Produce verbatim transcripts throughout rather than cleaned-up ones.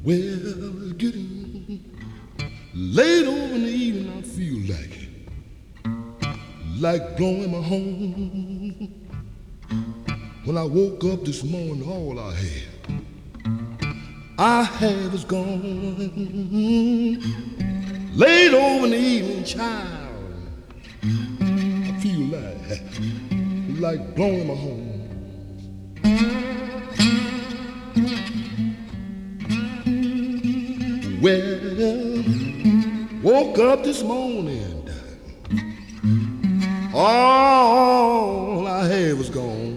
Well, it's getting late over in the evening. I feel like like blowing my horn. When I woke up this morning, all I had, I had was gone. Late over in the evening, child, I feel like like blowing my horn. Well, woke up this morning, all I had was gone.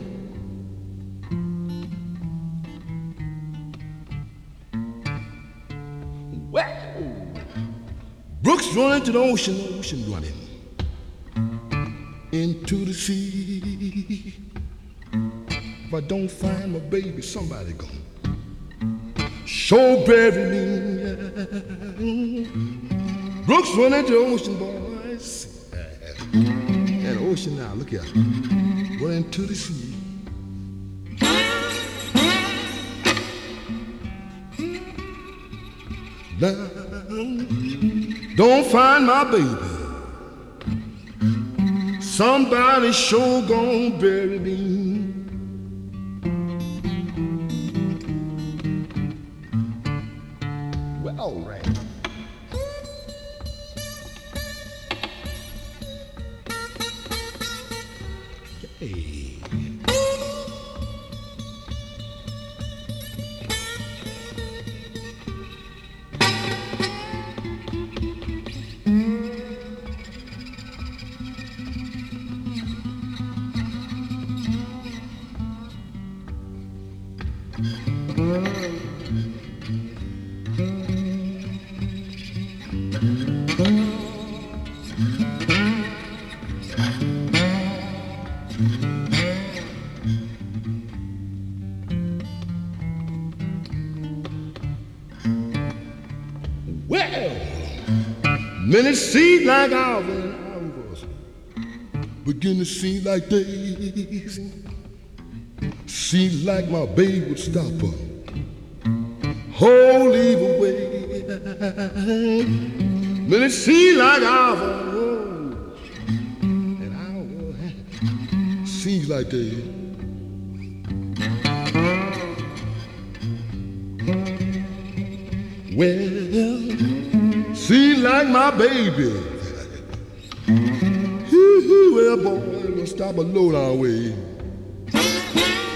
Well, Brooks running to the ocean, ocean running into the sea. If I don't find my baby, somebody gone sure bury me. Brooks running to the ocean, boys. And the ocean now, look here, running to the sea. Now, don't find my baby. Somebody sure gonna bury me. Well, all right. Hey. Well, minutes seem like hours and hours begin to seem like days. Seem like my baby would stop her whole leave away. Minutes seem like hours and hours seems like days. Well, seems like my baby. Well, boy, we'll stop a low down way.